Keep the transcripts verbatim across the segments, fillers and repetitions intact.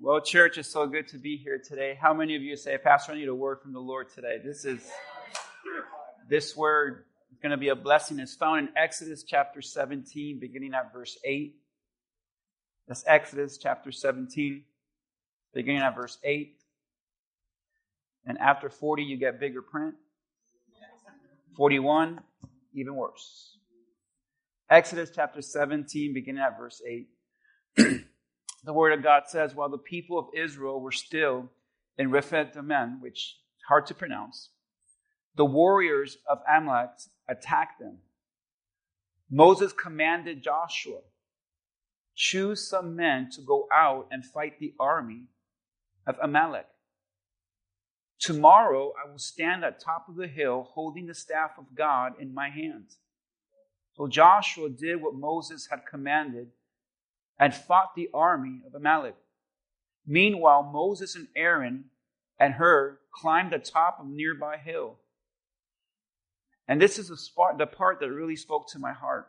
Well, church, it's so good to be here today. How many of you say, Pastor, I need a word from the Lord today? This is, this word is going to be a blessing. It's found in Exodus chapter seventeen, beginning at verse eight. That's Exodus chapter seventeen, beginning at verse eight. And after forty, you get bigger print. forty-one, even worse. Exodus chapter seventeen, beginning at verse eight. The word of God says, while the people of Israel were still in Rephidim, which is hard to pronounce, the warriors of Amalek attacked them. Moses commanded Joshua, choose some men to go out and fight the army of Amalek. Tomorrow I will stand at top of the hill holding the staff of God in my hands. So Joshua did what Moses had commanded and fought the army of Amalek. Meanwhile, Moses and Aaron and Hur climbed the top of a nearby hill. And this is the part, the part that really spoke to my heart.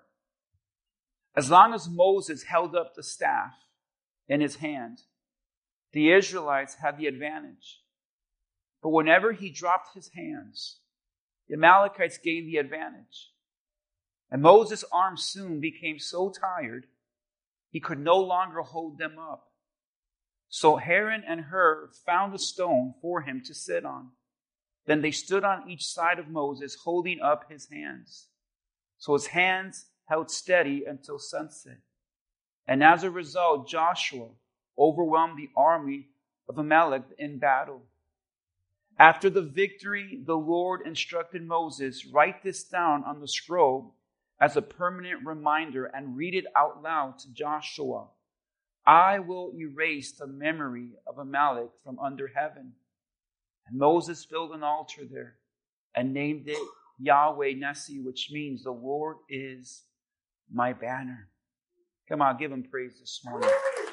As long as Moses held up the staff in his hand, the Israelites had the advantage. But whenever he dropped his hands, the Amalekites gained the advantage. And Moses' arms soon became so tired, he could no longer hold them up. So Aaron and Hur found a stone for him to sit on. Then they stood on each side of Moses, holding up his hands. So his hands held steady until sunset. And as a result, Joshua overwhelmed the army of Amalek in battle. After the victory, the Lord instructed Moses, write this down on the scroll as a permanent reminder and read it out loud to Joshua. I will erase the memory of Amalek from under heaven. And Moses built an altar there and named it Yahweh Nissi, which means the Lord is my banner. Come on, give him praise this morning.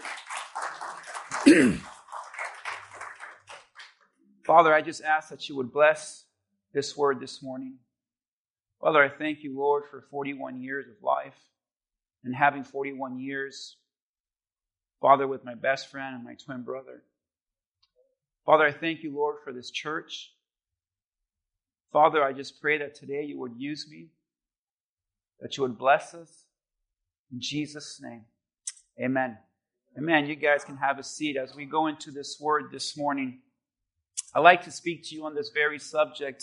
Father, I just ask that you would bless this word this morning. Father, I thank you, Lord, for forty-one years of life and having forty-one years, Father, with my best friend and my twin brother. Father, I thank you, Lord, for this church. Father, I just pray that today you would use me, that you would bless us. In Jesus' name, amen. Amen. You guys can have a seat as we go into this word this morning. I'd like to speak to you on this very subject.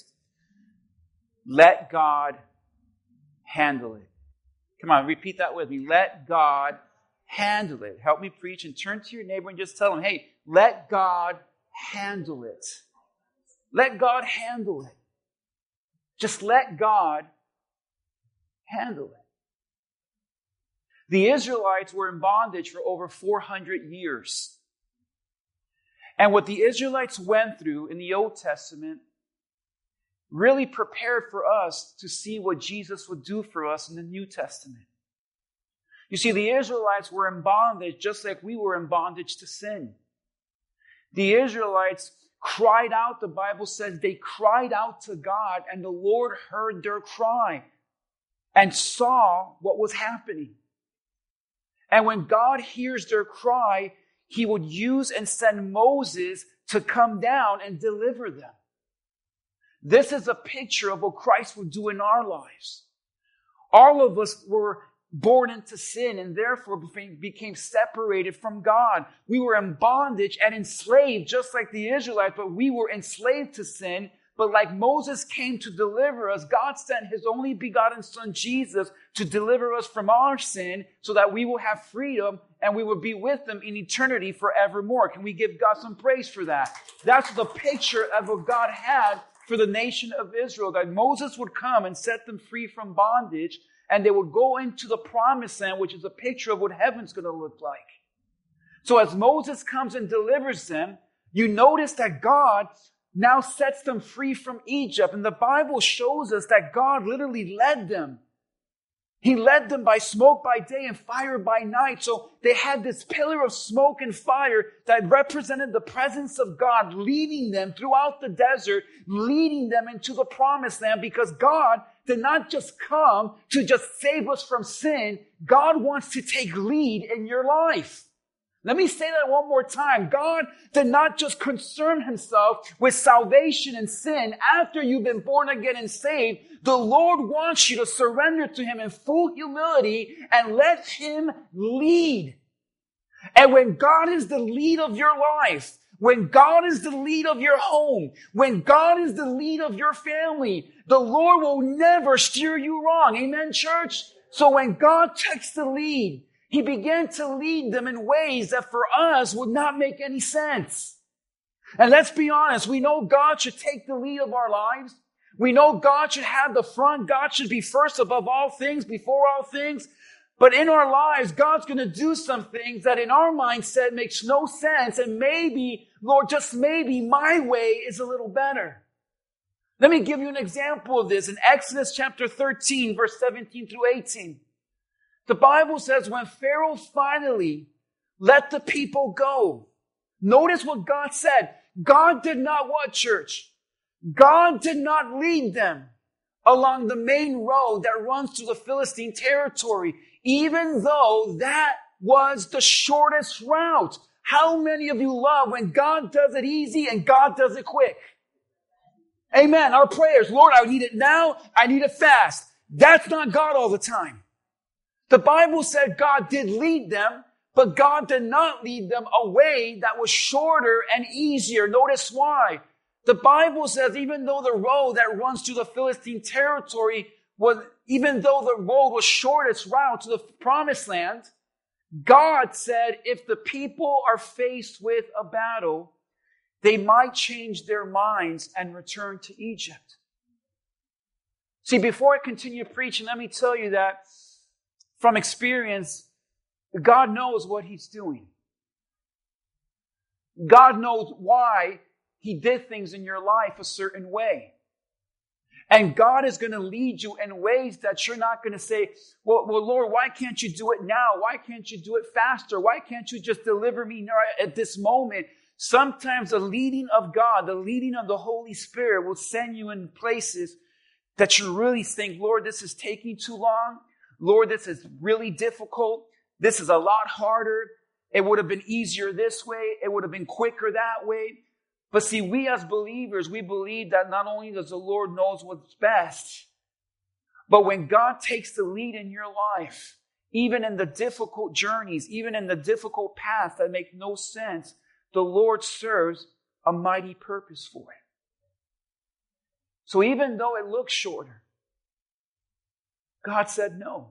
Let God handle it. Come on, repeat that with me. Let God handle it. Help me preach and turn to your neighbor and just tell him, hey, let God handle it. Let God handle it. Just let God handle it. The Israelites were in bondage for over four hundred years. And what the Israelites went through in the Old Testament really prepared for us to see what Jesus would do for us in the New Testament. You see, the Israelites were in bondage just like we were in bondage to sin. The Israelites cried out, the Bible says, they cried out to God, and the Lord heard their cry and saw what was happening. And when God hears their cry, he would use and send Moses to come down and deliver them. This is a picture of what Christ would do in our lives. All of us were born into sin and therefore became separated from God. We were in bondage and enslaved just like the Israelites, but we were enslaved to sin. But like Moses came to deliver us, God sent his only begotten son Jesus to deliver us from our sin so that we will have freedom and we will be with him in eternity forevermore. Can we give God some praise for that? That's the picture of what God had for the nation of Israel, that Moses would come and set them free from bondage, and they would go into the promised land, which is a picture of what heaven's going to look like. So as Moses comes and delivers them, you notice that God now sets them free from Egypt. And the Bible shows us that God literally led them. He led them by smoke by day and fire by night. So they had this pillar of smoke and fire that represented the presence of God, leading them throughout the desert, leading them into the promised land, because God did not just come to just save us from sin. God wants to take lead in your life. Let me say that one more time. God did not just concern himself with salvation and sin after you've been born again and saved. The Lord wants you to surrender to him in full humility and let him lead. And when God is the lead of your life, when God is the lead of your home, when God is the lead of your family, the Lord will never steer you wrong. Amen, church? So when God takes the lead, he began to lead them in ways that for us would not make any sense. And let's be honest, we know God should take the lead of our lives. We know God should have the front. God should be first above all things, before all things. But in our lives, God's going to do some things that in our mindset makes no sense. And maybe, Lord, just maybe my way is a little better. Let me give you an example of this in Exodus chapter thirteen, verse seventeen through eighteen. The Bible says when Pharaoh finally let the people go, notice what God said. God did not what, church? God did not lead them along the main road that runs through the Philistine territory, even though that was the shortest route. How many of you love when God does it easy and God does it quick? Amen. Our prayers, Lord, I need it now. I need it fast. That's not God all the time. The Bible said God did lead them, but God did not lead them a way that was shorter and easier. Notice why. The Bible says even though the road that runs through the Philistine territory was, even though the road was shortest route to the promised land, God said if the people are faced with a battle, they might change their minds and return to Egypt. See, before I continue preaching, let me tell you that from experience, God knows what he's doing. God knows why he did things in your life a certain way. And God is going to lead you in ways that you're not going to say, well, well, Lord, why can't you do it now? Why can't you do it faster? Why can't you just deliver me at this moment? Sometimes the leading of God, the leading of the Holy Spirit will send you in places that you really think, Lord, this is taking too long. Lord, this is really difficult. This is a lot harder. It would have been easier this way. It would have been quicker that way. But see, we as believers, we believe that not only does the Lord knows what's best, but when God takes the lead in your life, even in the difficult journeys, even in the difficult paths that make no sense, the Lord serves a mighty purpose for it. So even though it looks shorter, God said no.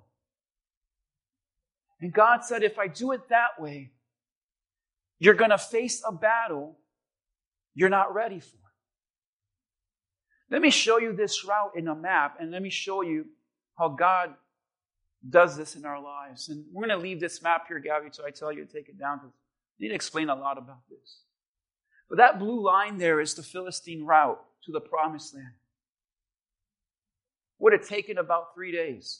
And God said, if I do it that way, you're going to face a battle you're not ready for. Let me show you this route in a map, and let me show you how God does this in our lives. And we're going to leave this map here, Gabby, so I tell you to take it down, because I need to explain a lot about this. But that blue line there is the Philistine route to the promised land. Would have taken about three days.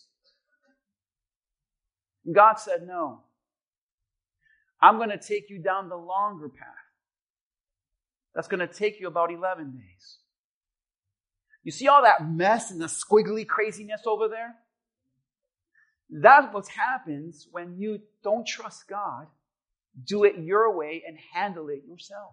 And God said, no. I'm going to take you down the longer path. That's going to take you about eleven days. You see all that mess and the squiggly craziness over there? That's what happens when you don't trust God, do it your way, and handle it yourself.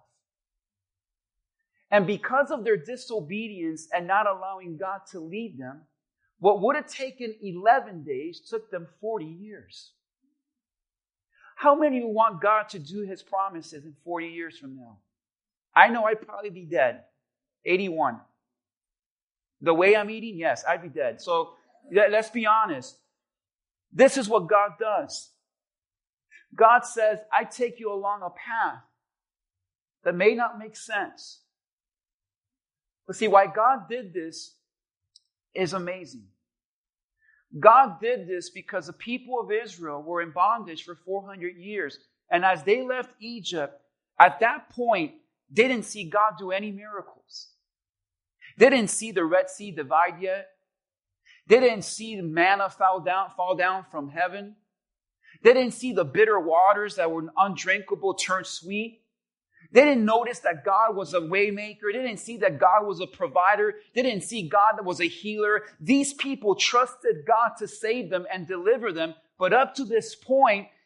And because of their disobedience and not allowing God to lead them, what would have taken eleven days took them forty years. How many of you want God to do his promises in forty years from now? I know I'd probably be dead. eighty-one. The way I'm eating, yes, I'd be dead. So let's be honest. This is what God does. God says, I take you along a path that may not make sense. But see, why God did this is amazing. God did this because the people of Israel were in bondage for four hundred years. And as they left Egypt, at that point, they didn't see God do any miracles. They didn't see the Red Sea divide yet. They didn't see the manna fall down, fall down from heaven. They didn't see the bitter waters that were undrinkable turn sweet. They didn't notice that God was a way maker. They didn't see that God was a provider. They didn't see God that was a healer. These people trusted God to save them and deliver them. But up to this point,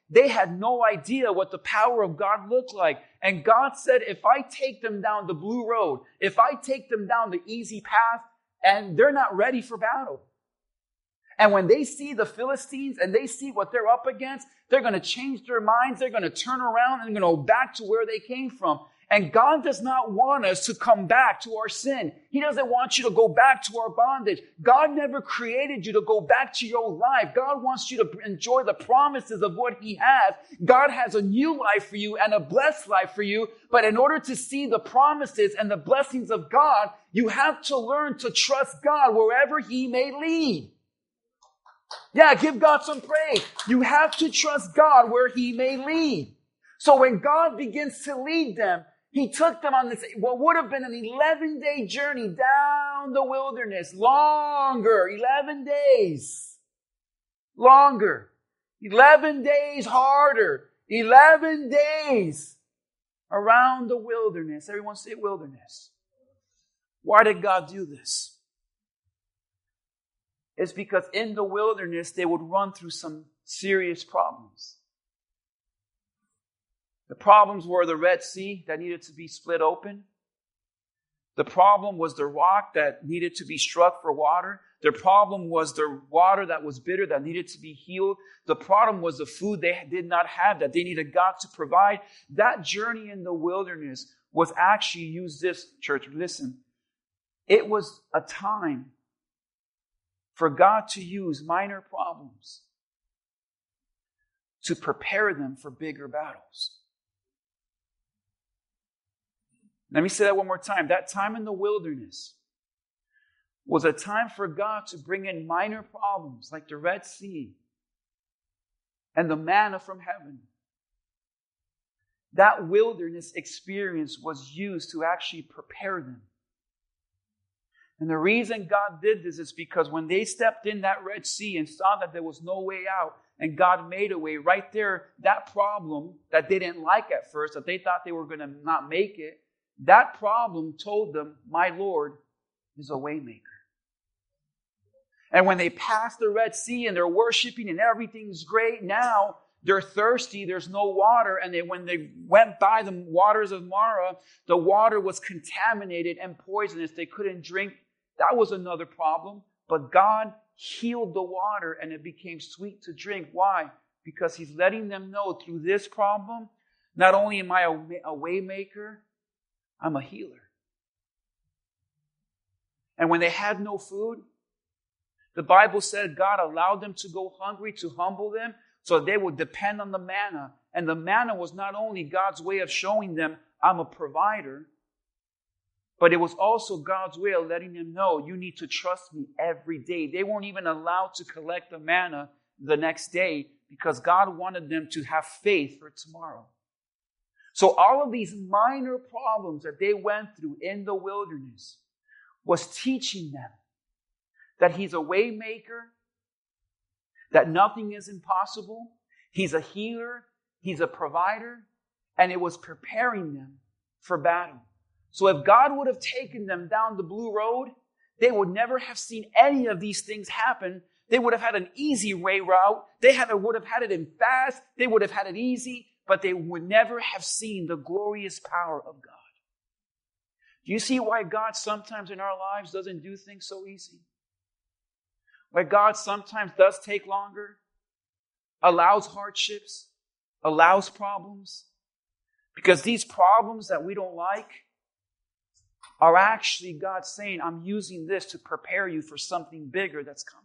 They had no idea what the power of God looked like. And God said, if I take them down the blue road, if I take them down the easy path, and they're not ready for battle. And when they see the Philistines and they see what they're up against, they're going to change their minds. They're going to turn around and they're going to go back to where they came from. And God does not want us to come back to our sin. He doesn't want you to go back to our bondage. God never created you to go back to your old life. God wants you to enjoy the promises of what He has. God has a new life for you and a blessed life for you. But in order to see the promises and the blessings of God, you have to learn to trust God wherever He may lead. Yeah, give God some praise. You have to trust God where He may lead. So when God begins to lead them, He took them on this, what would have been an eleven-day journey down the wilderness. Longer, eleven days. Longer. eleven days harder. eleven days around the wilderness. Everyone say wilderness. Why did God do this? It's because in the wilderness, they would run through some serious problems. The problems were the Red Sea that needed to be split open. The problem was the rock that needed to be struck for water. The problem was the water that was bitter that needed to be healed. The problem was the food they did not have that they needed God to provide. That journey in the wilderness was actually, use this, church, listen. It was a time for God to use minor problems to prepare them for bigger battles. Let me say that one more time. That time in the wilderness was a time for God to bring in minor problems like the Red Sea and the manna from heaven. That wilderness experience was used to actually prepare them. And the reason God did this is because when they stepped in that Red Sea and saw that there was no way out, and God made a way right there, that problem that they didn't like at first, that they thought they were going to not make it, that problem told them, my Lord is a way maker. And when they passed the Red Sea and they're worshiping and everything's great, now they're thirsty, there's no water. And they, when they went by the waters of Marah, the water was contaminated and poisonous. They couldn't drink. That was another problem. But God healed the water and it became sweet to drink. Why? Because He's letting them know through this problem, not only am I a way maker, I'm a healer. And when they had no food, the Bible said God allowed them to go hungry to humble them so they would depend on the manna. And the manna was not only God's way of showing them, I'm a provider, but it was also God's way of letting them know, you need to trust me every day. They weren't even allowed to collect the manna the next day because God wanted them to have faith for tomorrow. So all of these minor problems that they went through in the wilderness was teaching them that He's a way maker, that nothing is impossible. He's a healer. He's a provider. And it was preparing them for battle. So if God would have taken them down the blue road, they would never have seen any of these things happen. They would have had an easy way route. They have, would have had it in fast. They would have had it easy. But they would never have seen the glorious power of God. Do you see why God sometimes in our lives doesn't do things so easy? Why God sometimes does take longer, allows hardships, allows problems? Because these problems that we don't like are actually God saying, I'm using this to prepare you for something bigger that's coming.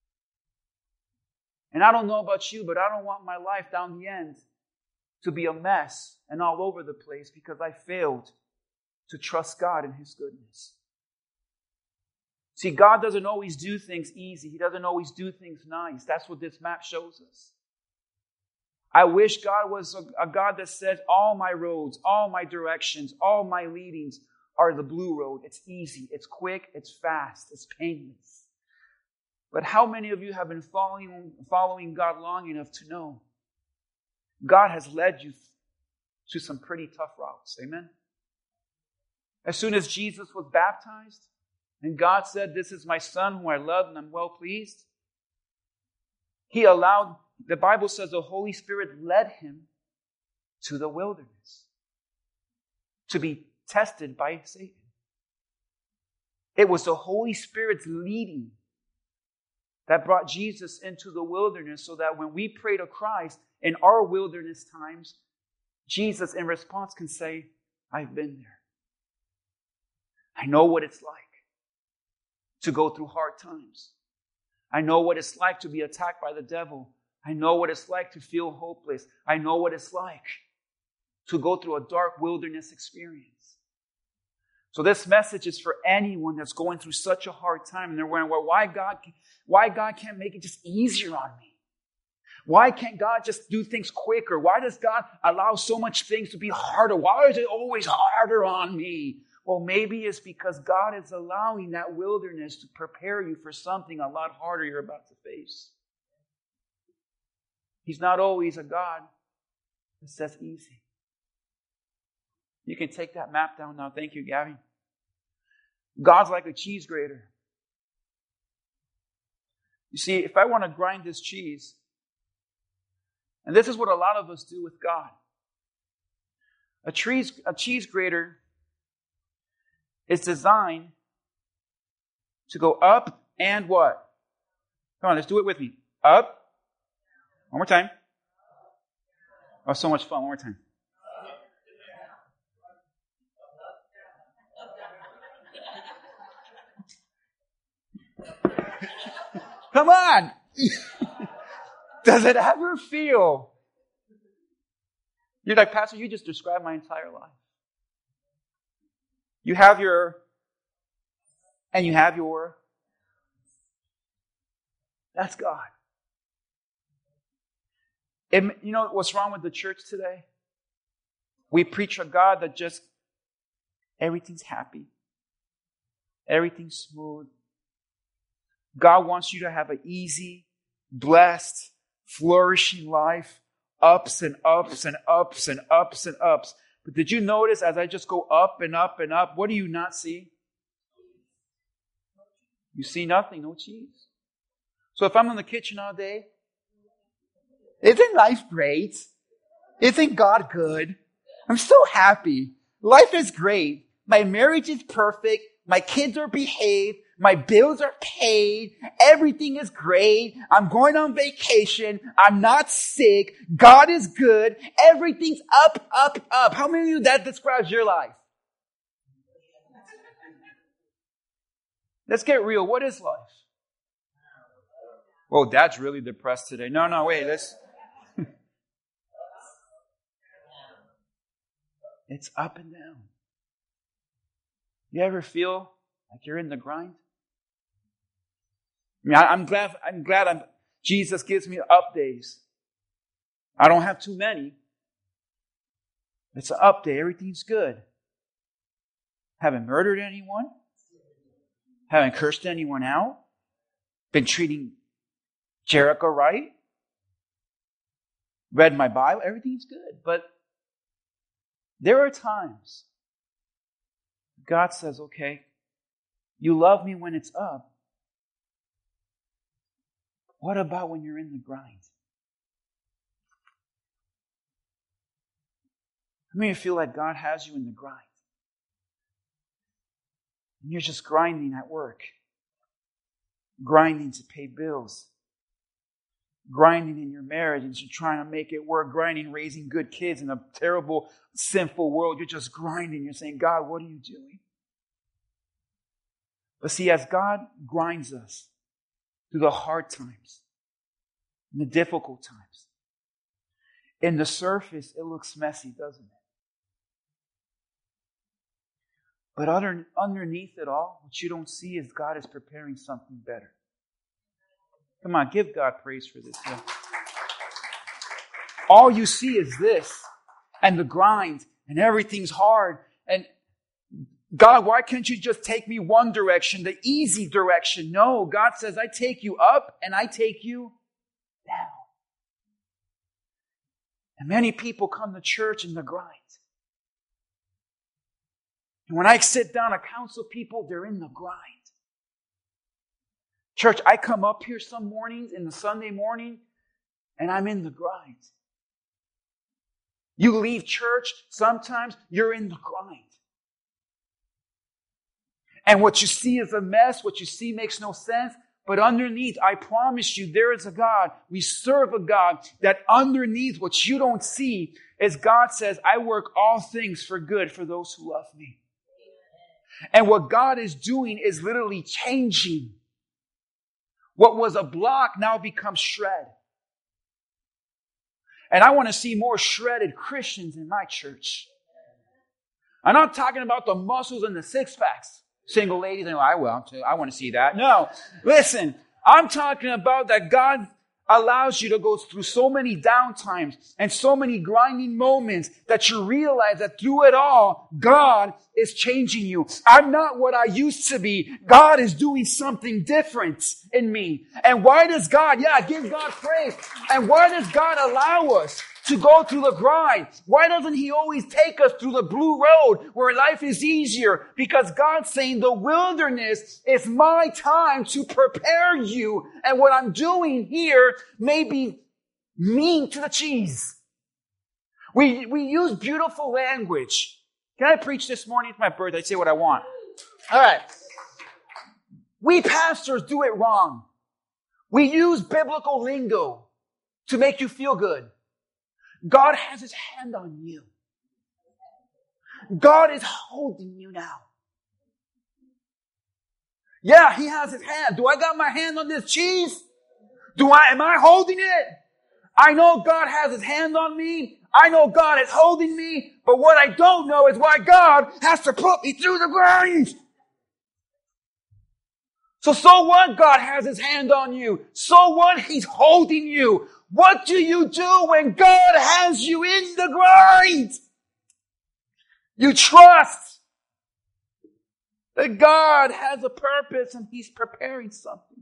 And I don't know about you, but I don't want my life down the end to be a mess and all over the place because I failed to trust God in His goodness. See, God doesn't always do things easy. He doesn't always do things nice. That's what this map shows us. I wish God was a, a God that said, all my roads, all my directions, all my leadings are the blue road. It's easy, it's quick, it's fast, it's painless. But how many of you have been following, following God long enough to know God has led you to some pretty tough routes? Amen? As soon as Jesus was baptized, and God said, this is my Son whom I love and I'm well pleased, He allowed the Bible says the Holy Spirit led him to the wilderness to be tested by Satan. It was the Holy Spirit's leading that brought Jesus into the wilderness so that when we pray to Christ in our wilderness times, Jesus in response can say, I've been there. I know what it's like to go through hard times. I know what it's like to be attacked by the devil. I know what it's like to feel hopeless. I know what it's like to go through a dark wilderness experience. So this message is for anyone that's going through such a hard time and they're wondering, well, why God, why God can't make it just easier on me? Why can't God just do things quicker? Why does God allow so much things to be harder? Why is it always harder on me? Well, maybe it's because God is allowing that wilderness to prepare you for something a lot harder you're about to face. He's not always a God that says easy. You can take that map down now. Thank you, Gabby. God's like a cheese grater. You see, if I want to grind this cheese, and this is what a lot of us do with God. A cheese, a cheese grater is designed to go up and what? Come on, let's do it with me. Up. One more time. Oh, so much fun. One more time. Come on! Does it ever feel? You're like, Pastor, you just described my entire life. You have your, and you have your. That's God. It, you know what's wrong with the church today? We preach a God that just, everything's happy. Everything's smooth. God wants you to have an easy, blessed, flourishing life. Ups and ups and ups and ups and ups. But did you notice as I just go up and up and up, what do you not see? You see nothing, no cheese. So if I'm in the kitchen all day, isn't life great? Isn't God good? I'm so happy. Life is great. My marriage is perfect. My kids are behaved. My bills are paid. Everything is great. I'm going on vacation. I'm not sick. God is good. Everything's up, up, up. How many of you that describes your life? Let's get real. What is life? Well, Dad's really depressed today. No, no, wait. Let's. It's up and down. You ever feel like you're in the grind? I mean, I, I'm glad. I'm glad. I'm. Jesus gives me up days. I don't have too many. It's an up day. Everything's good. Haven't murdered anyone. Haven't cursed anyone out. Been treating Jericho right. Read my Bible. Everything's good. But there are times God says, okay, you love me when it's up. What about when you're in the grind? How many of you feel like God has you in the grind? And you're just grinding at work. Grinding to pay bills. Grinding in your marriage and you're trying to make it work. Grinding, raising good kids in a terrible, sinful world. You're just grinding. You're saying, God, what are you doing? But see, as God grinds us through the hard times, and the difficult times, in the surface, it looks messy, doesn't it? But under, underneath it all, what you don't see is God is preparing something better. Come on, give God praise for this. Yeah. All you see is this, and the grind, and everything's hard. And God, why can't you just take me one direction, the easy direction? No, God says, I take you up and I take you down. And many people come to church in the grind. And when I sit down to counsel people, they're in the grind. Church, I come up here some mornings in the Sunday morning, and I'm in the grind. You leave church, sometimes you're in the grind. And what you see is a mess, what you see makes no sense, but underneath, I promise you, there is a God. We serve a God that underneath what you don't see is God says, I work all things for good for those who love me. And what God is doing is literally changing. What was a block now becomes shred. And I want to see more shredded Christians in my church. I'm not talking about the muscles and the six packs. Single ladies, and I will. I want to see that. No, listen, I'm talking about that God allows you to go through so many downtimes and so many grinding moments that you realize that through it all, God is changing you. I'm not what I used to be. God is doing something different in me. And why does God, yeah, give God praise. And why does God allow us to go through the grind? Why doesn't He always take us through the blue road where life is easier? Because God's saying the wilderness is my time to prepare you. And what I'm doing here may be mean to the cheese. We, we use beautiful language. Can I preach this morning? It's my birthday. I say what I want. All right. We pastors do it wrong. We use biblical lingo to make you feel good. God has His hand on you. God is holding you now. Yeah, He has His hand. Do I got my hand on this cheese? Do I, am I holding it? I know God has His hand on me. I know God is holding me. But what I don't know is why God has to put me through the grind. So, so what? God has His hand on you. So what? He's holding you. What do you do when God has you in the grind? You trust that God has a purpose and He's preparing something.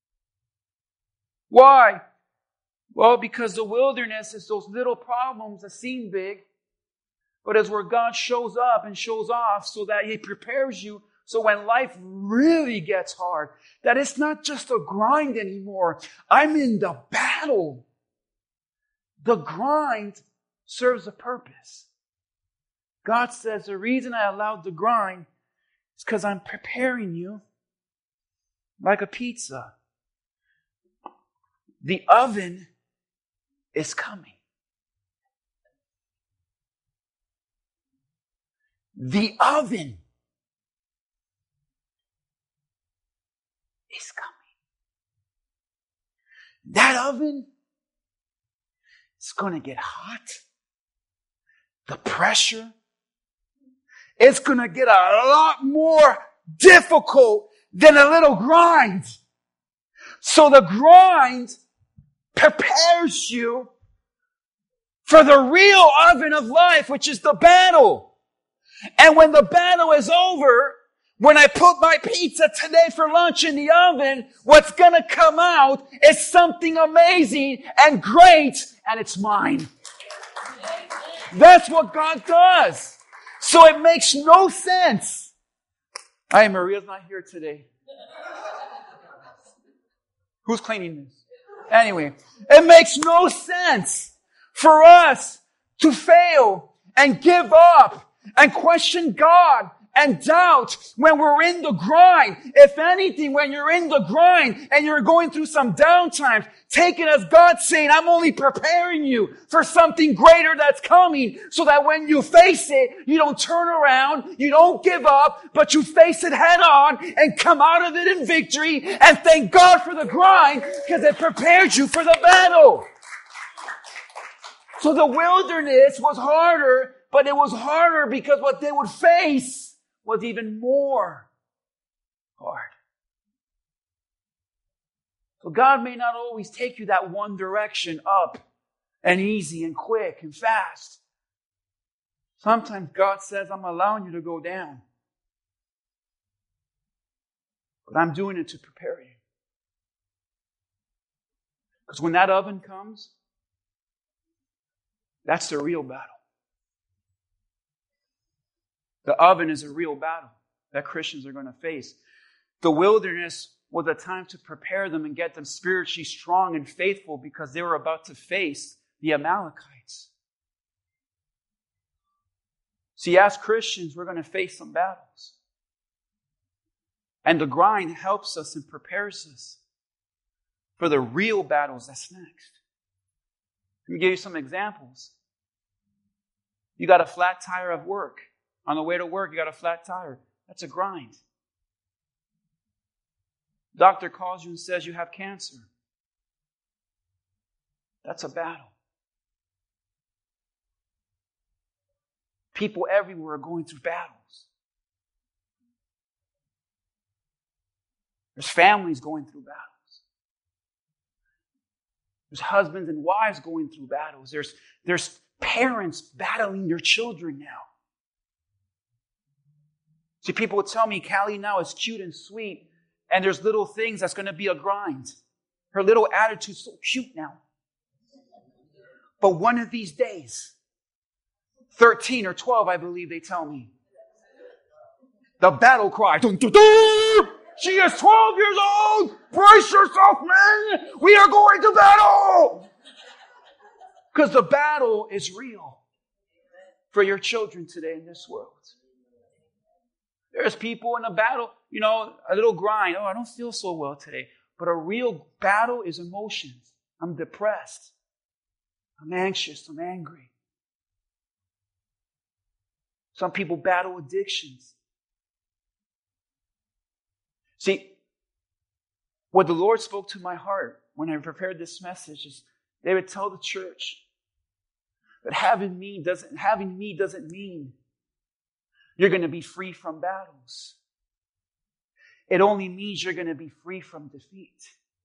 Why? Well, because the wilderness is those little problems that seem big, but it's where God shows up and shows off so that He prepares you. So when life really gets hard, that it's not just a grind anymore. I'm in the battle. The grind serves a purpose. God says the reason I allowed the grind is because I'm preparing you like a pizza. The oven is coming. The oven is coming. That oven is going to get hot. The pressure is going to get a lot more difficult than a little grind. So the grind prepares you for the real oven of life, which is the battle. And when the battle is over, when I put my pizza today for lunch in the oven, what's gonna come out is something amazing and great, and it's mine. That's what God does. So it makes no sense. Hi, Maria's not here today. Who's cleaning this? Anyway, it makes no sense for us to fail and give up and question God and doubt when we're in the grind. If anything, when you're in the grind and you're going through some downtimes, take it as God saying, I'm only preparing you for something greater that's coming so that when you face it, you don't turn around, you don't give up, but you face it head on and come out of it in victory and thank God for the grind because it prepares you for the battle. So the wilderness was harder, but it was harder because what they would face was even more hard. So God may not always take you that one direction up and easy and quick and fast. Sometimes God says, I'm allowing you to go down. But I'm doing it to prepare you. Because when that oven comes, that's the real battle. The oven is a real battle that Christians are going to face. The wilderness was a time to prepare them and get them spiritually strong and faithful because they were about to face the Amalekites. See, as Christians, we're going to face some battles. And the grind helps us and prepares us for the real battles that's next. Let me give you some examples. You got a flat tire at work. On the way to work, you got a flat tire. That's a grind. Doctor calls you and says you have cancer. That's a battle. People everywhere are going through battles. There's families going through battles. There's husbands and wives going through battles. There's, there's parents battling their children now. See, people would tell me, Callie now is cute and sweet, and there's little things that's going to be a grind. Her little attitude's so cute now. But one of these days, thirteen or twelve, I believe they tell me, the battle cry, dun, dun, dun! She is twelve years old! Brace yourself, man! We are going to battle! Because the battle is real for your children today in this world. There's people in a battle, you know, a little grind. Oh, I don't feel so well today. But a real battle is emotions. I'm depressed. I'm anxious. I'm angry. Some people battle addictions. See, what the Lord spoke to my heart when I prepared this message is they would tell the church that having me doesn't, having me doesn't mean you're going to be free from battles. It only means you're going to be free from defeat.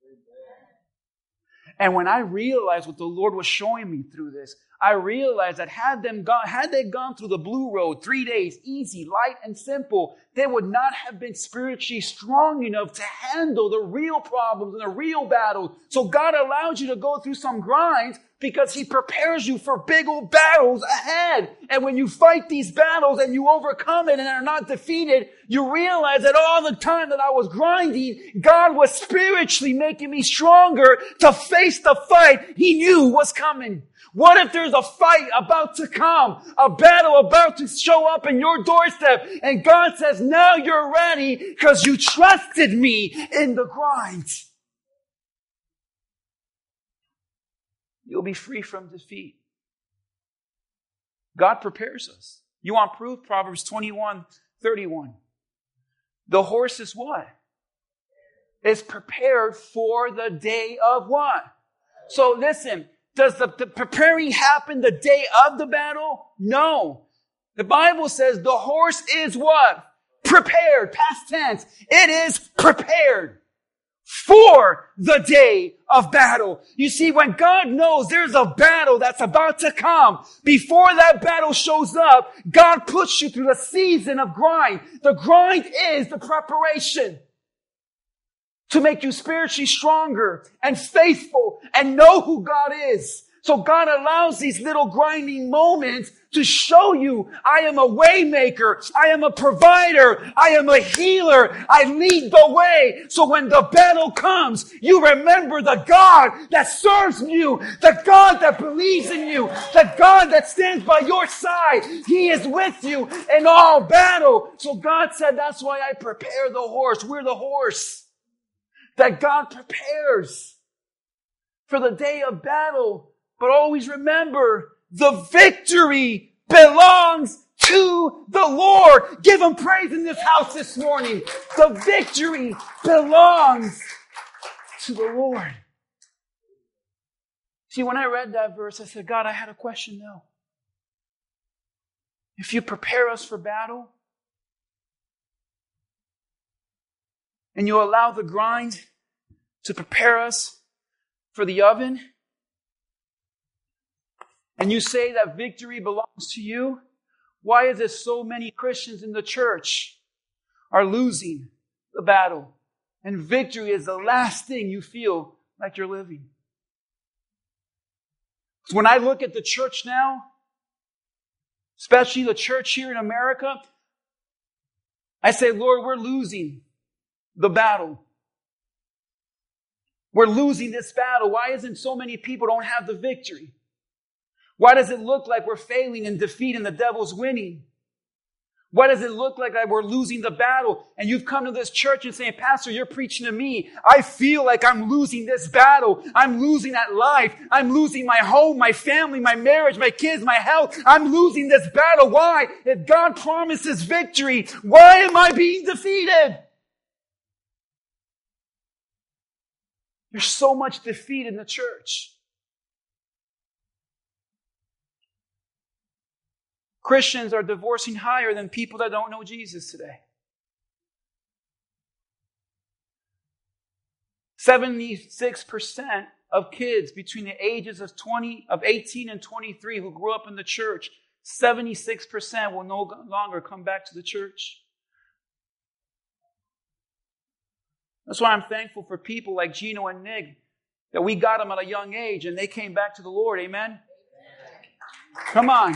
And when I realized what the Lord was showing me through this, I realized that had them gone, had they gone through the blue road, three days, easy, light, and simple, they would not have been spiritually strong enough to handle the real problems and the real battles. So God allows you to go through some grinds because He prepares you for big old battles ahead. And when you fight these battles and you overcome it and are not defeated, you realize that all the time that I was grinding, God was spiritually making me stronger to face the fight He knew was coming. What if there's a fight about to come, a battle about to show up in your doorstep, and God says, now you're ready because you trusted me in the grind. You'll be free from defeat. God prepares us. You want proof? Proverbs twenty-one thirty-one. The horse is what? Is prepared for the day of what? So listen, does the, the preparing happen the day of the battle? No. The Bible says the horse is what? Prepared. Past tense. It is prepared for the day of battle. You see, when God knows there's a battle that's about to come, before that battle shows up, God puts you through the season of grind. The grind is the preparation to make you spiritually stronger and faithful and know who God is. So God allows these little grinding moments to show you, I am a way maker. I am a provider. I am a healer. I lead the way. So when the battle comes, you remember the God that serves you, the God that believes in you, the God that stands by your side. He is with you in all battle. So God said, that's why I prepare the horse. We're the horse that God prepares for the day of battle. But always remember, the victory belongs to the Lord. Give Him praise in this house this morning. The victory belongs to the Lord. See, when I read that verse, I said, God, I had a question now. If you prepare us for battle, and you allow the grind to prepare us for the oven, and you say that victory belongs to you, why is it so many Christians in the church are losing the battle? And victory is the last thing you feel like you're living. So when I look at the church now, especially the church here in America, I say, Lord, we're losing the battle. We're losing this battle. Why isn't so many people don't have the victory? Why does it look like we're failing and defeat and the devil's winning? Why does it look like we're losing the battle? And you've come to this church and saying, Pastor, you're preaching to me. I feel like I'm losing this battle. I'm losing at life. I'm losing my home, my family, my marriage, my kids, my health. I'm losing this battle. Why? If God promises victory, why am I being defeated? There's so much defeat in the church. Christians are divorcing higher than people that don't know Jesus today. seventy-six percent of kids between the ages of twenty, of eighteen and twenty-three who grew up in the church, seventy-six percent will no longer come back to the church. That's why I'm thankful for people like Gino and Nick, that we got them at a young age and they came back to the Lord. Amen? Come on.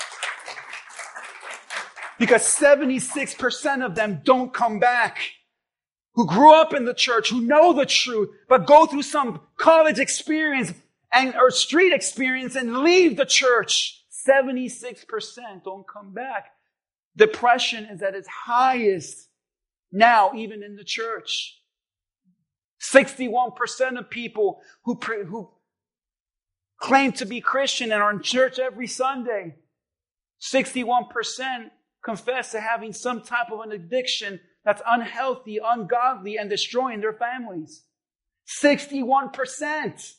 Because seventy-six percent of them don't come back. Who grew up in the church, who know the truth, but go through some college experience and or street experience and leave the church. seventy-six percent don't come back. Depression is at its highest now, even in the church. sixty-one percent of people who, who claim to be Christian and are in church every Sunday, sixty-one percent confess to having some type of an addiction that's unhealthy, ungodly, and destroying their families. sixty-one percent.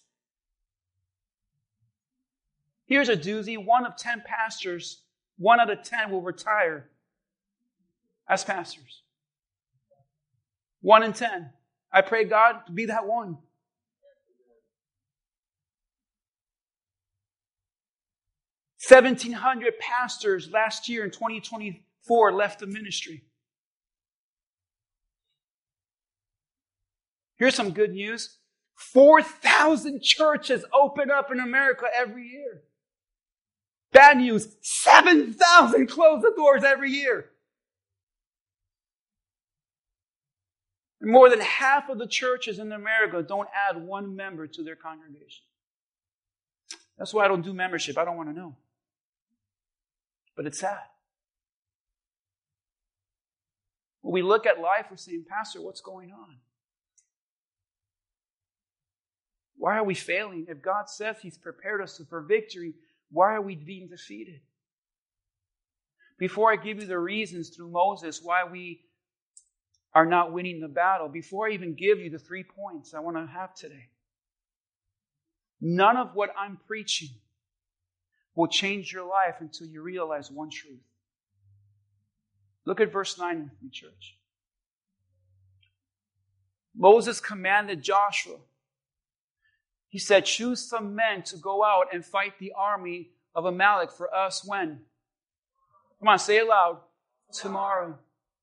Here's a doozy. One of ten pastors, one out of ten will retire as pastors. One in ten. I pray God to be that one. seventeen hundred pastors last year in twenty twenty-four left the ministry. Here's some good news. four thousand churches open up in America every year. Bad news, seven thousand close the doors every year. And more than half of the churches in America don't add one member to their congregation. That's why I don't do membership. I don't want to know. But it's sad. When we look at life, we're saying, Pastor, what's going on? Why are we failing? If God says He's prepared us for victory, why are we being defeated? Before I give you the reasons through Moses why we are not winning the battle, before I even give you the three points I want to have today, none of what I'm preaching will change your life until you realize one truth. Look at verse nine with me, church. Moses commanded Joshua. He said, choose some men to go out and fight the army of Amalek for us when? Come on, say it loud. Tomorrow.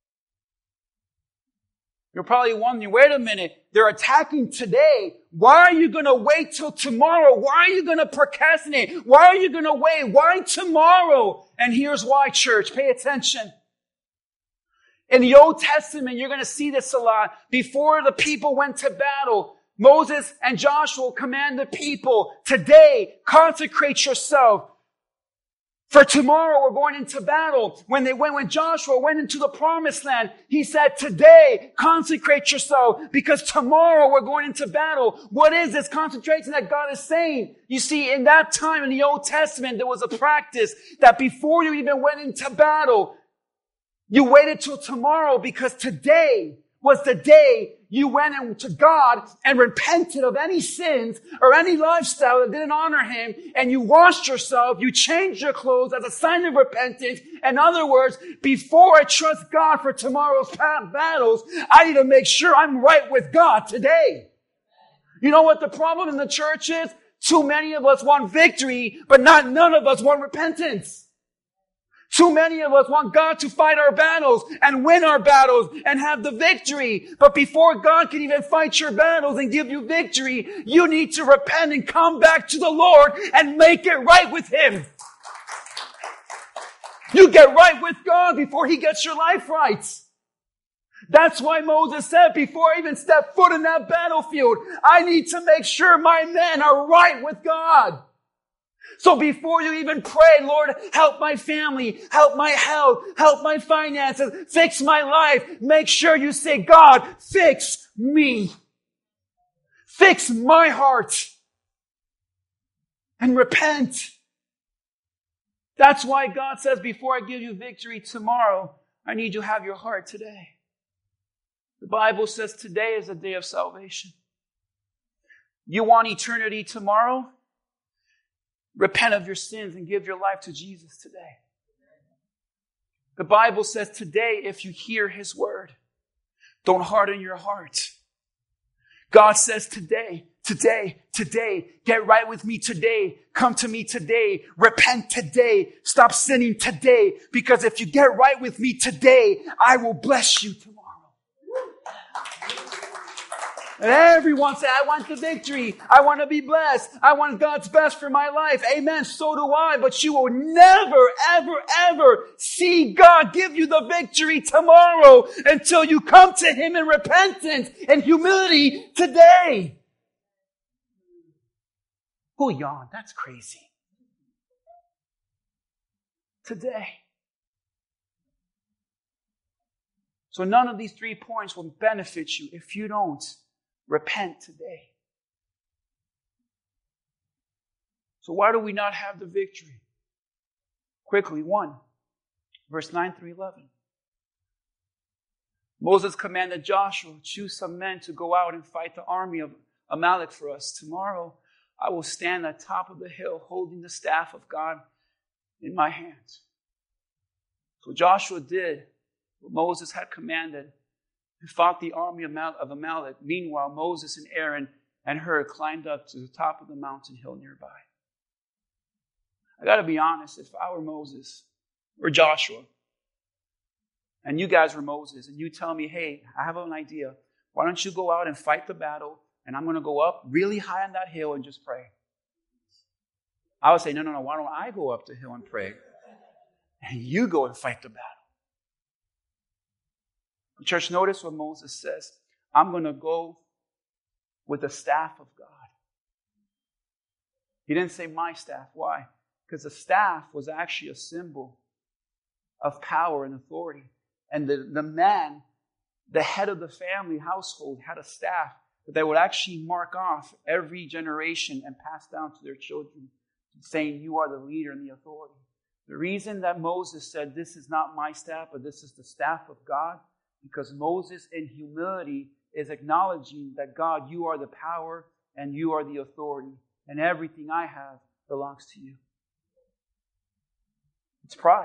You're probably wondering, wait a minute, they're attacking today. Why are you going to wait till tomorrow? Why are you going to procrastinate? Why are you going to wait? Why tomorrow? And here's why, church. Pay attention. In the Old Testament, you're going to see this a lot. Before the people went to battle, Moses and Joshua command the people, today, consecrate yourself. For tomorrow we're going into battle. When they went, when Joshua went into the promised land, he said, today, consecrate yourself because tomorrow we're going into battle. What is this concentration that God is saying? You see, in that time in the Old Testament, there was a practice that before you even went into battle, you waited till tomorrow because today was the day you went into God and repented of any sins or any lifestyle that didn't honor Him, and you washed yourself, you changed your clothes as a sign of repentance. In other words, before I trust God for tomorrow's battles, I need to make sure I'm right with God today. You know what the problem in the church is? Too many of us want victory, but not none of us want repentance. Too many of us want God to fight our battles and win our battles and have the victory. But before God can even fight your battles and give you victory, you need to repent and come back to the Lord and make it right with Him. You get right with God before He gets your life right. That's why Moses said, before I even step foot in that battlefield, I need to make sure my men are right with God. So before you even pray, Lord, help my family, help my health, help my finances, fix my life, make sure you say, God, fix me. Fix my heart. And repent. That's why God says, before I give you victory tomorrow, I need you to have your heart today. The Bible says today is a day of salvation. You want eternity tomorrow? Repent of your sins and give your life to Jesus today. The Bible says today, if you hear His word, don't harden your heart. God says today, today, today, get right with me today. Come to me today. Repent today. Stop sinning today. Because if you get right with me today, I will bless you tomorrow. And everyone say, I want the victory. I want to be blessed. I want God's best for my life. Amen. So do I. But you will never, ever, ever see God give you the victory tomorrow until you come to Him in repentance and humility today. Who yawned? That's crazy. Today. So none of these three points will benefit you if you don't repent today. So why do we not have the victory? Quickly, one, verse nine through eleven. Moses commanded Joshua, choose some men to go out and fight the army of Amalek for us. Tomorrow I will stand at the top of the hill holding the staff of God in my hands. So Joshua did what Moses had commanded and fought the army of Amalek. Meanwhile, Moses and Aaron and Hur climbed up to the top of the mountain hill nearby. I got to be honest, if I were Moses or Joshua, and you guys were Moses, and you tell me, hey, I have an idea. Why don't you go out and fight the battle, and I'm going to go up really high on that hill and just pray. I would say, no, no, no, why don't I go up the hill and pray? And you go and fight the battle. Church, notice what Moses says. I'm going to go with the staff of God. He didn't say my staff. Why? Because the staff was actually a symbol of power and authority. And the, the man, the head of the family household, had a staff that they would actually mark off every generation and pass down to their children, saying, you are the leader and the authority. The reason that Moses said, this is not my staff, but this is the staff of God, because Moses, in humility, is acknowledging that God, you are the power and you are the authority, and everything I have belongs to you. It's pride.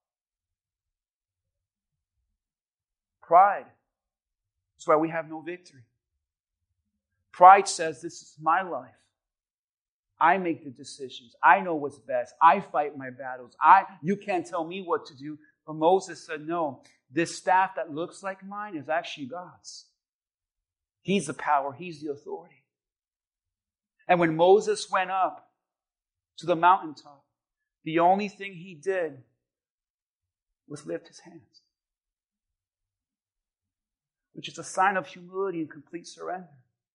Pride is why we have no victory. Pride says, this is my life. I make the decisions. I know what's best. I fight my battles. I, you can't tell me what to do. But Moses said, no, this staff that looks like mine is actually God's. He's the power. He's the authority. And when Moses went up to the mountaintop, the only thing he did was lift his hands, which is a sign of humility and complete surrender.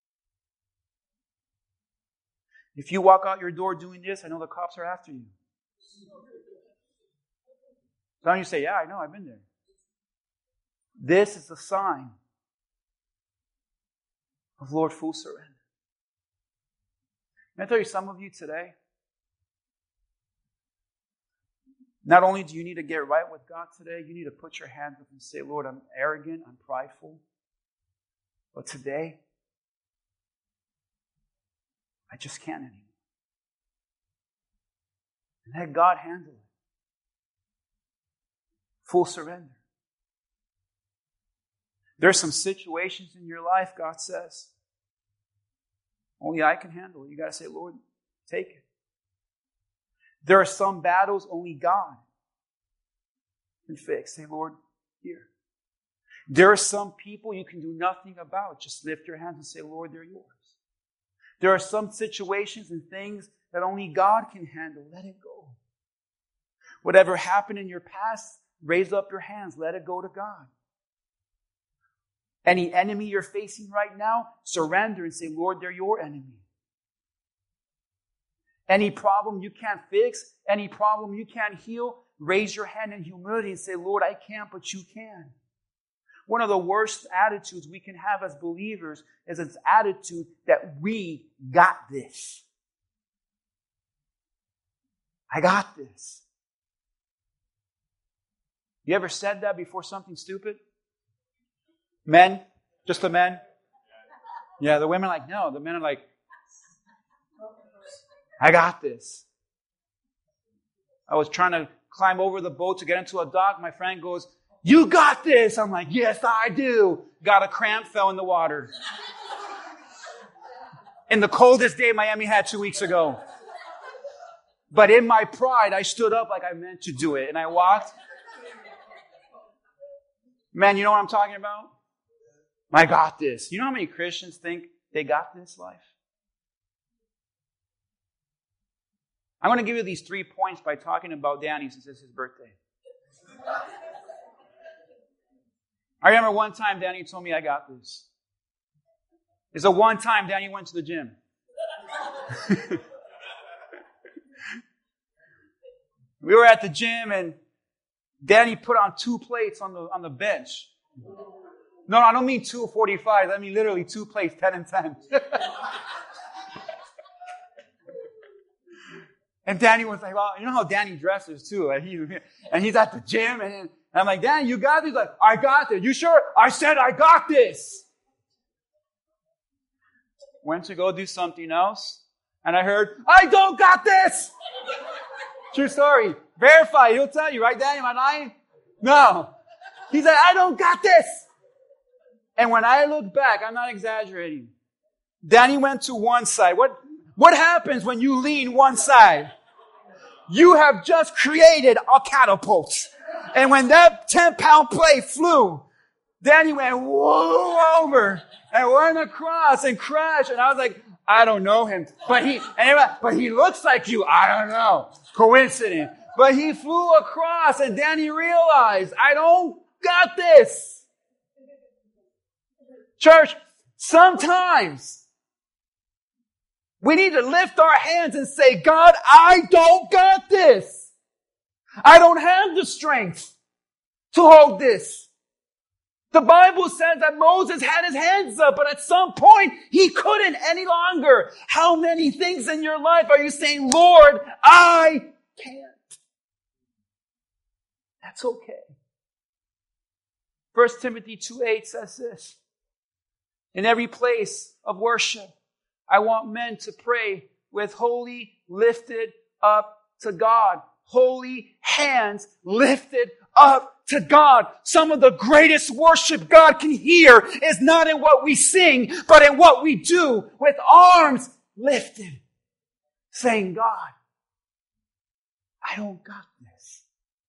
If you walk out your door doing this, I know the cops are after you. Some of you say, yeah, I know, I've been there. This is the sign of Lord full surrender. Can I tell you, some of you today, not only do you need to get right with God today, you need to put your hands up and say, Lord, I'm arrogant, I'm prideful, but today, I just can't anymore. And let God handle it. Full surrender. There are some situations in your life, God says, only I can handle it. You got to say, Lord, take it. There are some battles only God can fix. Say, Lord, here. There are some people you can do nothing about. Just lift your hands and say, Lord, they're yours. There are some situations and things that only God can handle. Let it go. Whatever happened in your past, raise up your hands. Let it go to God. Any enemy you're facing right now, surrender and say, Lord, they're your enemy. Any problem you can't fix, any problem you can't heal, raise your hand in humility and say, Lord, I can't, but you can. One of the worst attitudes we can have as believers is this attitude that we got this. I got this. You ever said that before something stupid? Men? Just the men? Yeah, the women are like, no. The men are like, I got this. I was trying to climb over the boat to get into a dock. My friend goes, you got this. I'm like, yes, I do. Got a cramp, fell in the water. In the coldest day Miami had two weeks ago. But in my pride, I stood up like I meant to do it. And I walked. Man, you know what I'm talking about? I got this. You know how many Christians think they got this life? I'm going to give you these three points by talking about Danny since it's his birthday. I remember one time Danny told me I got this. It's the one time Danny went to the gym. We were at the gym and Danny put on two plates on the on the bench. No, I don't mean two forty-five. I mean literally two plates, ten and ten. And Danny was like, well, you know how Danny dresses too. Like he, and he's at the gym and, and I'm like, Danny, you got this? He's like, I got this. You sure? I said I got this. Went to go do something else. And I heard, I don't got this. True story. Verify. He'll tell you, right, Danny? Am I lying? No. He's like, I don't got this. And when I look back, I'm not exaggerating. Danny went to one side. What, what happens when you lean one side? You have just created a catapult. And when that ten pound plate flew, Danny went whoa over and went across and crashed. And I was like, I don't know him. But he, anyway, but he looks like you. I don't know. Coincidence. But he flew across and Danny realized, I don't got this. Church, sometimes we need to lift our hands and say, God, I don't got this. I don't have the strength to hold this. The Bible says that Moses had his hands up, but at some point he couldn't any longer. How many things in your life are you saying, Lord, I can't? That's okay. First Timothy two eight says this. In every place of worship, I want men to pray with holy lifted up to God. Holy hands lifted up to God. Some of the greatest worship God can hear is not in what we sing, but in what we do with arms lifted. Saying, God, I don't got this.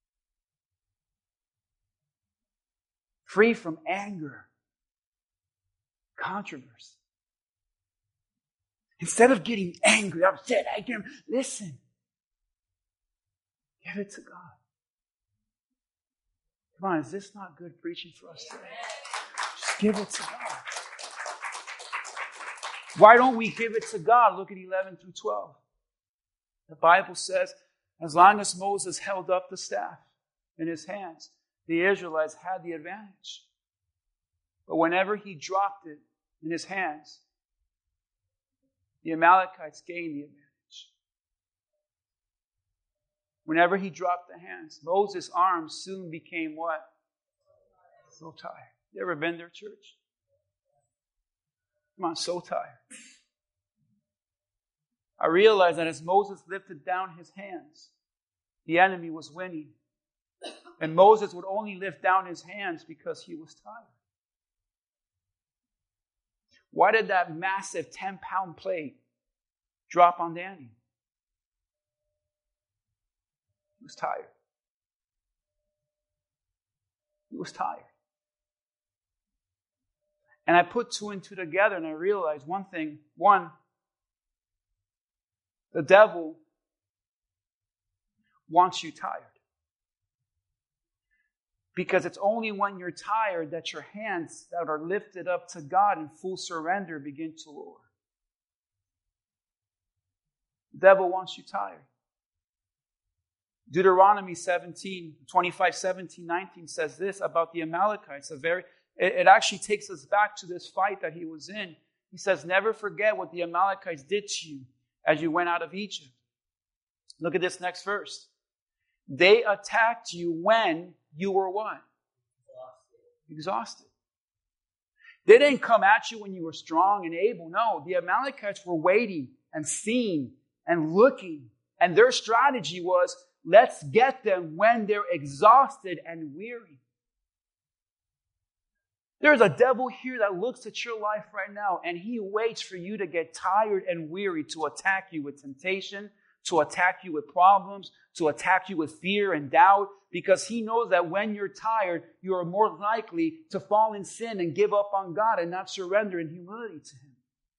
Free from anger, controversy. Instead of getting angry, upset, I can listen. Give it to God. Come on, is this not good preaching for us today? Just give it to God. Why don't we give it to God? Look at eleven through twelve. The Bible says, as long as Moses held up the staff in his hands, the Israelites had the advantage. But whenever he dropped it in his hands, the Amalekites gained the advantage. Whenever he dropped the hands, Moses' arms soon became what? So tired. You ever been there, church? Come on, so tired. I realized that as Moses lifted down his hands, the enemy was winning. And Moses would only lift down his hands because he was tired. Why did that massive ten pound plate drop on Daniel? He was tired. He was tired. And I put two and two together and I realized one thing. One, the devil wants you tired. Because it's only when you're tired that your hands that are lifted up to God in full surrender begin to lower. The devil wants you tired. Deuteronomy seventeen, twenty-five, seventeen, nineteen says this about the Amalekites. A very, it, it actually takes us back to this fight that he was in. He says, never forget what the Amalekites did to you as you went out of Egypt. Look at this next verse. They attacked you when you were what? Exhausted. Exhausted. They didn't come at you when you were strong and able. No, the Amalekites were waiting and seeing and looking. And their strategy was, let's get them when they're exhausted and weary. There's a devil here that looks at your life right now, and he waits for you to get tired and weary to attack you with temptation, to attack you with problems, to attack you with fear and doubt, because he knows that when you're tired, you are more likely to fall in sin and give up on God and not surrender in humility to Him.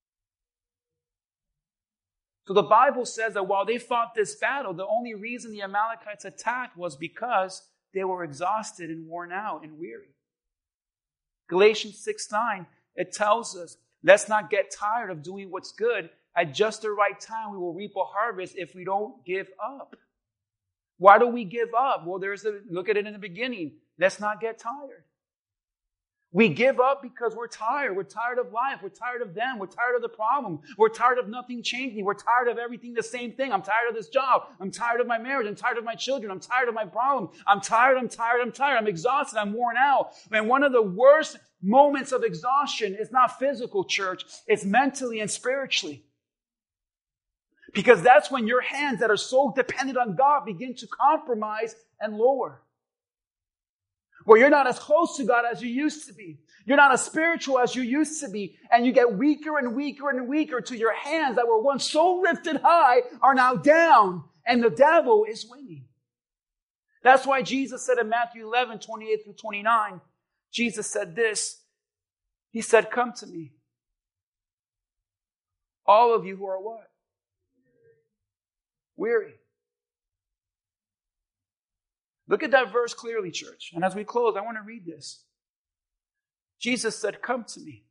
So the Bible says that while they fought this battle, the only reason the Amalekites attacked was because they were exhausted and worn out and weary. Galatians six nine, it tells us, let's not get tired of doing what's good. At just the right time, we will reap a harvest if we don't give up. Why do we give up? Well, there's a, look at it in the beginning. Let's not get tired. We give up because we're tired. We're tired of life. We're tired of them. We're tired of the problem. We're tired of nothing changing. We're tired of everything the same thing. I'm tired of this job. I'm tired of my marriage. I'm tired of my children. I'm tired of my problem. I'm tired. I'm tired. I'm tired. I'm exhausted. I'm worn out. And one of the worst moments of exhaustion is not physical, church. It's mentally and spiritually. Because that's when your hands that are so dependent on God begin to compromise and lower. Where you're not as close to God as you used to be. You're not as spiritual as you used to be. And you get weaker and weaker and weaker till your hands that were once so lifted high are now down. And the devil is winning. That's why Jesus said in Matthew eleven, twenty-eight through twenty-nine, Jesus said this. He said, come to me. All of you who are what? Weary. Look at that verse clearly, church. And as we close, I want to read this. Jesus said, come to me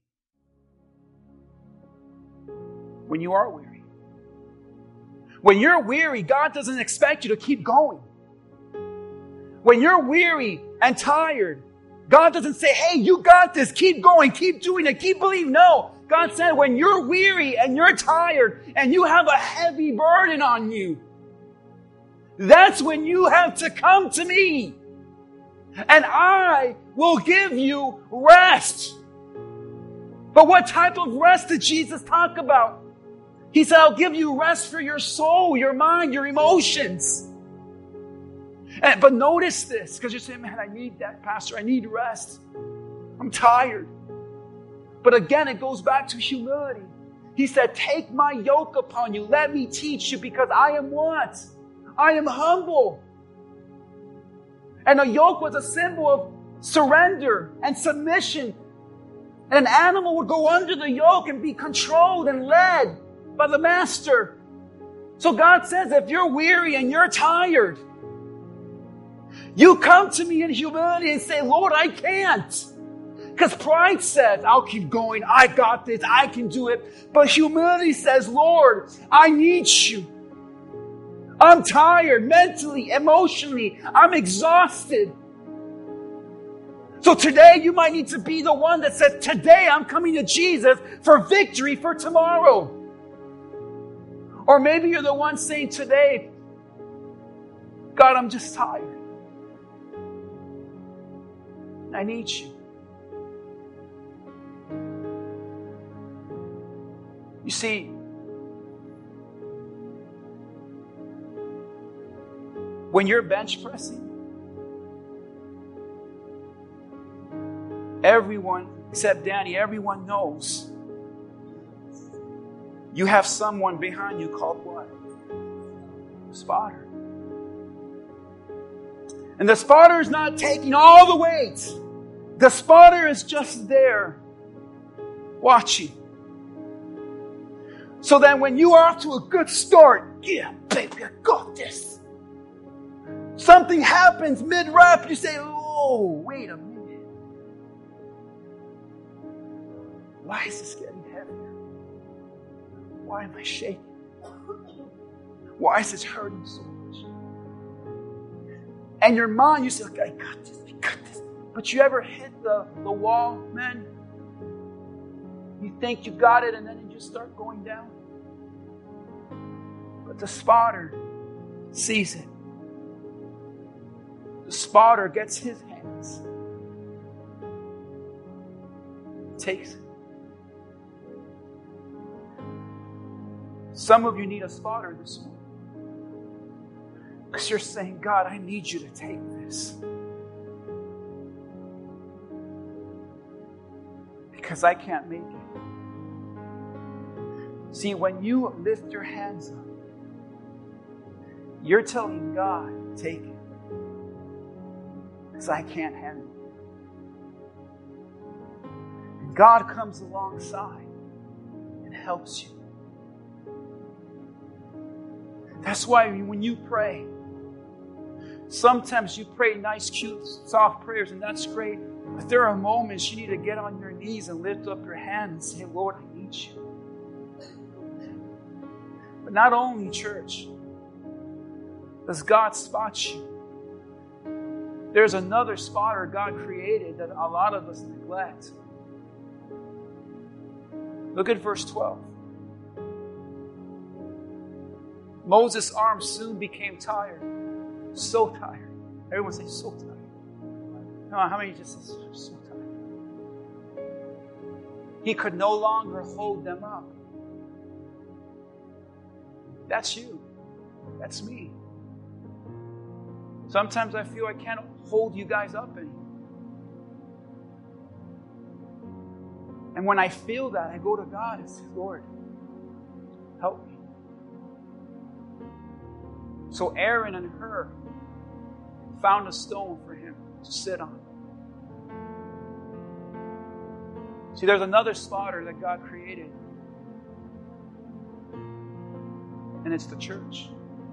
when you are weary. When you're weary, God doesn't expect you to keep going. When you're weary and tired, God doesn't say, hey, you got this. Keep going. Keep doing it. Keep believing. No. God said, when you're weary and you're tired and you have a heavy burden on you, that's when you have to come to me. And I will give you rest. But what type of rest did Jesus talk about? He said, I'll give you rest for your soul, your mind, your emotions. And, but notice this, because you're saying, man, I need that, Pastor. I need rest. I'm tired. But again, it goes back to humility. He said, take my yoke upon you. Let me teach you, because I am what? I am humble. And a yoke was a symbol of surrender and submission. And an animal would go under the yoke and be controlled and led by the master. So God says, if you're weary and you're tired, you come to me in humility and say, Lord, I can't. Because pride says, I'll keep going. I got this. I can do it. But humility says, Lord, I need you. I'm tired mentally, emotionally. I'm exhausted. So today you might need to be the one that says, today I'm coming to Jesus for victory for tomorrow. Or maybe you're the one saying today, God, I'm just tired. I need you. You see, when you're bench pressing, everyone, except Danny, everyone knows you have someone behind you called what? Spotter. And the spotter is not taking all the weight. The spotter is just there watching. So that when you are off to a good start, yeah, baby, I got this. Something happens mid-rep, you say, whoa, wait a minute. Why is this getting heavier? Why am I shaking? Why is this hurting so much? And your mind, you say, I got this, I got this. But you ever hit the, the wall, man? You think you got it and then you just start going down. But the spotter sees it. The spotter gets his hands, takes it. Some of you need a spotter this morning. Because you're saying, God, I need you to take this. Because I can't make it. See, when you lift your hands up, you're telling God, take it. Because I can't handle it. And God comes alongside and helps you. That's why when you pray, sometimes you pray nice, cute, soft prayers, and that's great. But there are moments you need to get on your knees and lift up your hands and say, Lord, I need you. But not only, church, does God spot you. There's another spotter God created that a lot of us neglect. Look at verse twelve. Moses' arms soon became tired. So tired. Everyone say, so tired. Come on, how many just say, so tired? He could no longer hold them up. That's you. That's me. Sometimes I feel I can't hold you guys up anymore. And when I feel that, I go to God and say, Lord, help me. So Aaron and Hur found a stone for him to sit on. See, there's another spotter that God created. And it's the church.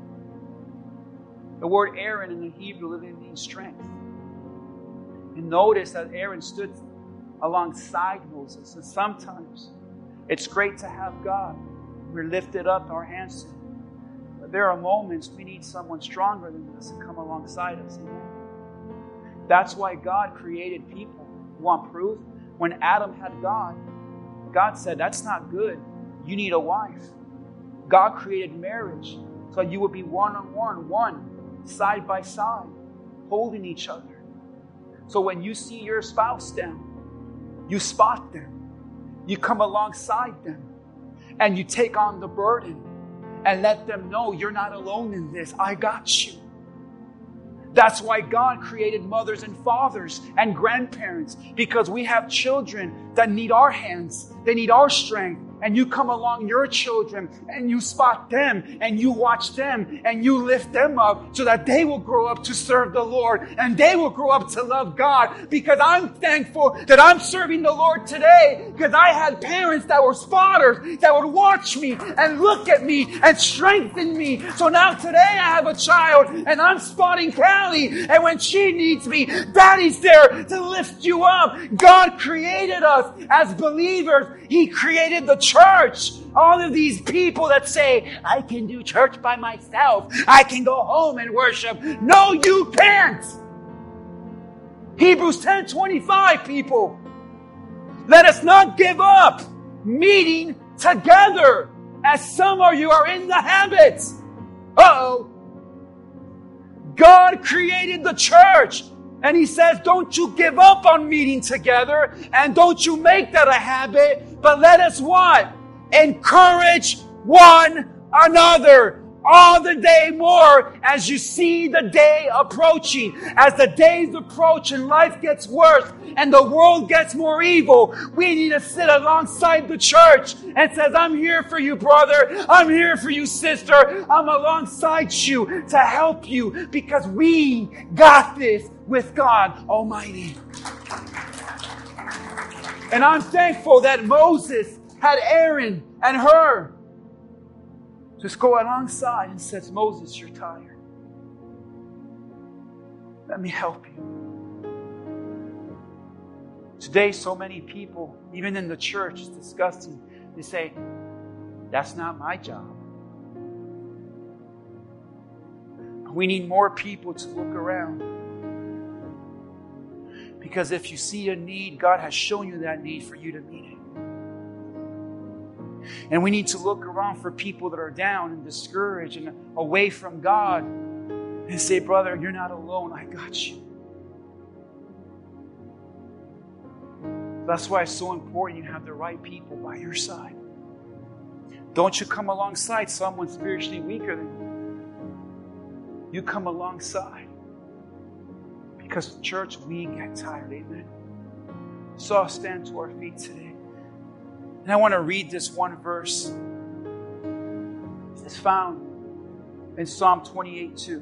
The word Aaron in the Hebrew literally means strength. And notice that Aaron stood alongside Moses. And sometimes it's great to have God. We're lifted up, our hands to Him. But there are moments we need someone stronger than us to come alongside us. Amen. That's why God created people. You want proof? When Adam had God, God said, that's not good. You need a wife. God created marriage so you would be one-on-one, one, side by side, holding each other. So when you see your spouse down, you spot them. You come alongside them. And you take on the burden and let them know you're not alone in this. I got you. That's why God created mothers and fathers and grandparents, because we have children that need our hands. They need our strength. And you come along your children and you spot them and you watch them and you lift them up so that they will grow up to serve the Lord and they will grow up to love God. Because I'm thankful that I'm serving the Lord today, because I had parents that were spotters that would watch me and look at me and strengthen me. So now today I have a child and I'm spotting Callie, and when she needs me, Daddy's there to lift you up. God created us as believers. He created the church. All of these people that say, I can do church by myself. I can go home and worship. No, you can't. Hebrews ten twenty-five, people. Let us not give up meeting together, as some of you are in the habit. Uh-oh. God created the church. And He says, don't you give up on meeting together, and don't you make that a habit, but let us what? Encourage one another all the day more as you see the day approaching. As the days approach and life gets worse and the world gets more evil, we need to sit alongside the church and says, I'm here for you, brother. I'm here for you, sister. I'm alongside you to help you, because we got this with God Almighty. And I'm thankful that Moses had Aaron and Hur just go alongside and says, Moses, you're tired. Let me help you. Today, so many people, even in the church, it's disgusting. They say, that's not my job. We need more people to look around. Because if you see a need, God has shown you that need for you to meet it. And we need to look around for people that are down and discouraged and away from God and say, brother, you're not alone. I got you. That's why it's so important you have the right people by your side. Don't you come alongside someone spiritually weaker than you. You come alongside. Because church, we get tired. Amen. So I'll stand to our feet today. And I want to read this one verse. It's found in Psalm twenty-eight two.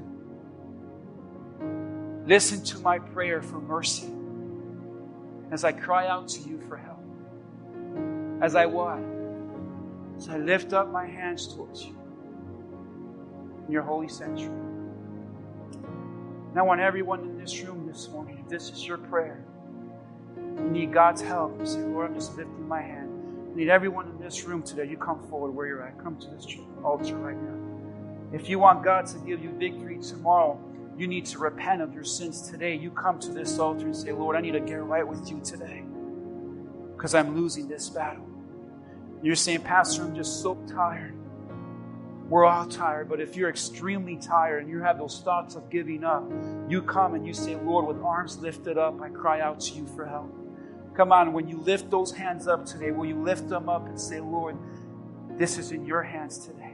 Listen to my prayer for mercy as I cry out to you for help. As I what? As I lift up my hands towards you in your holy sanctuary. And I want everyone in this room this morning, if this is your prayer, you need God's help. You say, Lord, I'm just lifting my hand. I need everyone in this room today, you come forward where you're at. Come to this altar right now. If you want God to give you victory tomorrow, you need to repent of your sins today. You come to this altar and say, Lord, I need to get right with you today because I'm losing this battle. You're saying, Pastor, I'm just so tired. We're all tired, but if you're extremely tired and you have those thoughts of giving up, you come and you say, Lord, with arms lifted up, I cry out to you for help. Come on, when you lift those hands up today, will you lift them up and say, Lord, this is in your hands today.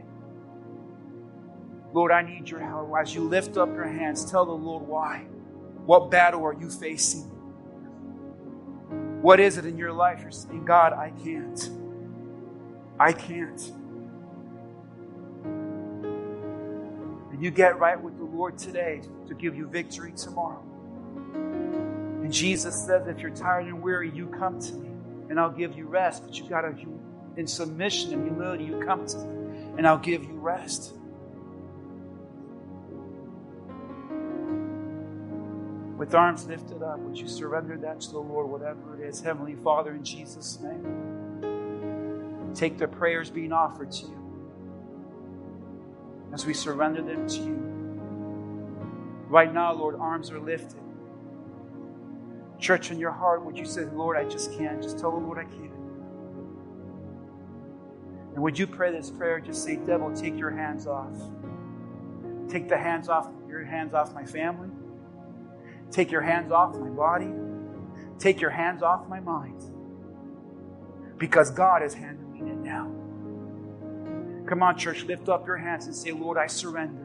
Lord, I need your help. As you lift up your hands, tell the Lord why. What battle are you facing? What is it in your life you're saying, God, I can't. I can't. And you get right with the Lord today to give you victory tomorrow. And Jesus says, if you're tired and weary, you come to me and I'll give you rest. But you got to, in submission and humility, you come to me and I'll give you rest. With arms lifted up, would you surrender that to the Lord, whatever it is? Heavenly Father, in Jesus' name, take the prayers being offered to you as we surrender them to you. Right now, Lord, arms are lifted. Church, in your heart, would you say, Lord, I just can't. Just tell the Lord I can't. And would you pray this prayer? Just say, devil, take your hands off. Take the hands off, your hands off my family. Take your hands off my body. Take your hands off my mind. Because God is handling it now. Come on, church, lift up your hands and say, Lord, I surrender.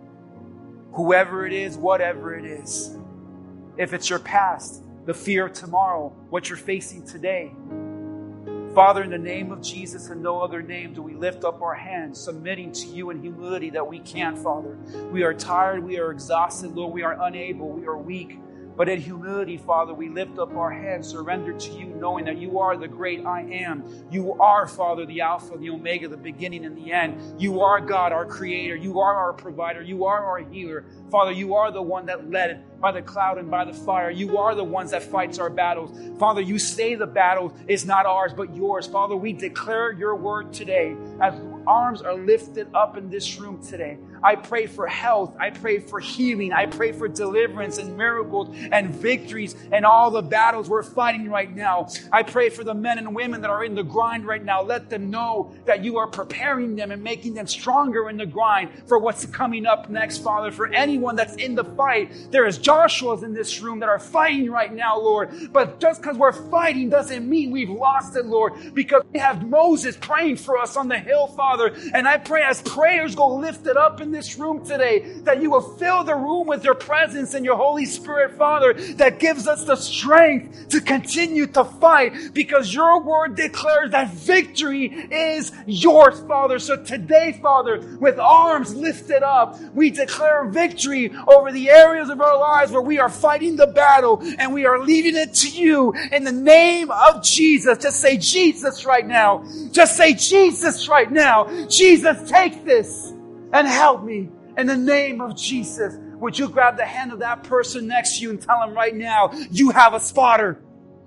Whoever it is, whatever it is. If it's your past, the fear of tomorrow, what you're facing today. Father, in the name of Jesus and no other name, do we lift up our hands, submitting to you in humility that we can, Father. We are tired, we are exhausted, Lord, we are unable, we are weak. But in humility, Father, we lift up our hands, surrender to you, knowing that you are the great I am. You are, Father, the Alpha, the Omega, the beginning and the end. You are God, our Creator. You are our provider. You are our healer. Father, you are the one that led by the cloud and by the fire. You are the ones that fights our battles. Father, you say the battle is not ours, but yours. Father, we declare your word today as arms are lifted up in this room today. I pray for health. I pray for healing. I pray for deliverance and miracles and victories and all the battles we're fighting right now. I pray for the men and women that are in the grind right now. Let them know that you are preparing them and making them stronger in the grind for what's coming up next, Father. For anyone that's in the fight, there is Joshua's in this room that are fighting right now, Lord. But just because we're fighting doesn't mean we've lost it, Lord, because we have Moses praying for us on the hill, Father. And I pray as prayers go lifted up in this room today, that you will fill the room with your presence and your Holy Spirit, Father, that gives us the strength to continue to fight, because your word declares that victory is yours, Father. So today, Father, with arms lifted up, we declare victory over the areas of our lives where we are fighting the battle, and we are leaving it to you in the name of Jesus. Just say Jesus right now. Just say Jesus right now. Jesus, take this and help me in the name of Jesus. Would you grab the hand of that person next to you and tell them right now, you have a spotter.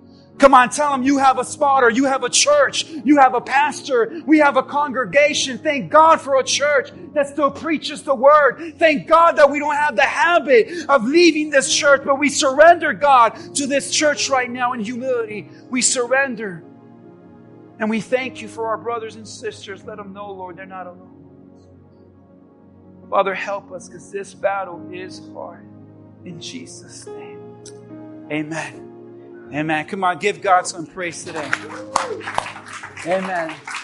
Come on, tell them you have a spot, or you have a church, you have a pastor, we have a congregation. Thank God for a church that still preaches the word. Thank God that we don't have the habit of leaving this church, but we surrender, God, to this church right now in humility. We surrender. And we thank you for our brothers and sisters. Let them know, Lord, they're not alone. Father, help us, because this battle is hard. In Jesus' name. Amen. Amen. Come on, give God some praise today. Amen.